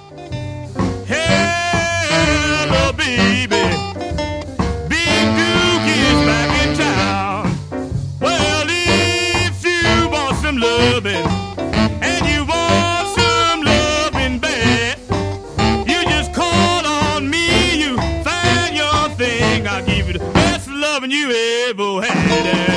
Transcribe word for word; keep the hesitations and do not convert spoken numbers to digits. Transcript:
Hello, baby. Big Duke is back in town. Well, if you want some loving and you want some loving bad, you just call on me. You find your thing. I'll give you the best loving you ever had.